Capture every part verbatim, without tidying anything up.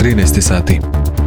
trinaest sati.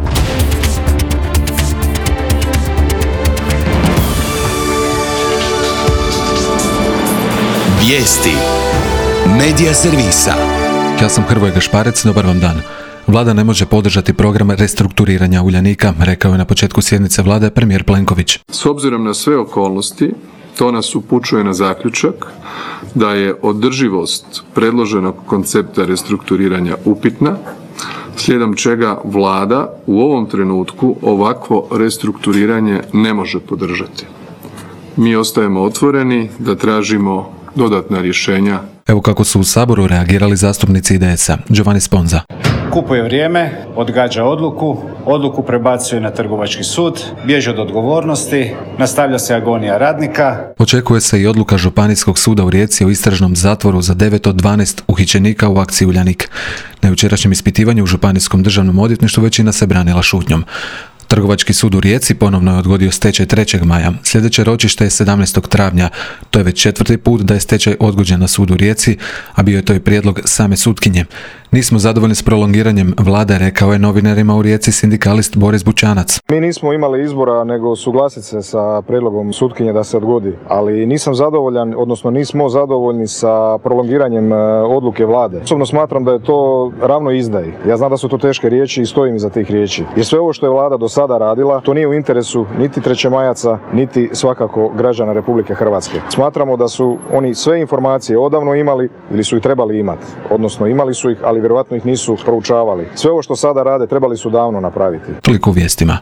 Vijesti Medija servisa. Ja sam Hrvoje Gašparec, dobar vam dan. Vlada ne može podržati program restrukturiranja Uljanika, rekao je na početku sjednice Vlade premijer Plenković. S obzirom na sve okolnosti, to nas upućuje na zaključak da je održivost predloženog koncepta restrukturiranja upitna, slijedom čega Vlada u ovom trenutku ovakvo restrukturiranje ne može podržati. Mi ostajemo otvoreni da tražimo dodatna rješenja. Evo kako su u Saboru reagirali zastupnici I D S-a. Giovanni Sponza. Kupuje vrijeme, odgađa odluku, odluku prebacuje na trgovački sud, bježi od odgovornosti, nastavlja se agonija radnika. Očekuje se i odluka Županijskog suda u Rijeci o istražnom zatvoru za devet od dvanaest uhićenika u akciji Uljanik. Na jučerašnjem ispitivanju u Županijskom državnom odvjetništvu većina se branila šutnjom. Trgovački sud u Rijeci ponovno je odgodio stečaj trećeg maja. Sljedeće ročište je sedamnaestog travnja. To je već četvrti put da je stečaj odgođen na sudu u Rijeci, a bio je to i prijedlog same sutkinje. Nismo zadovoljni s prolongiranjem Vlade, rekao je novinarima u Rijeci sindikalist Boris Bućanac. Mi nismo imali izbora nego suglasiti se sa prijedlogom sutkinje da se odgodi, ali nisam zadovoljan, odnosno nismo zadovoljni sa prolongiranjem odluke Vlade. Osobno smatram da je to ravno izdaji. Ja znam da su to teške riječi i stojim iza tih riječi. Jer sve ovo što je Vlada do sada radila, to nije u interesu niti trećemajaca, niti svakako građana Republike Hrvatske. Smatramo da su oni sve informacije odavno imali ili su ih trebali imati, odnosno imali su ih, ali vjerojatno ih nisu proučavali. Sve ovo što sada rade trebali su davno napraviti. Toliko u vijestima.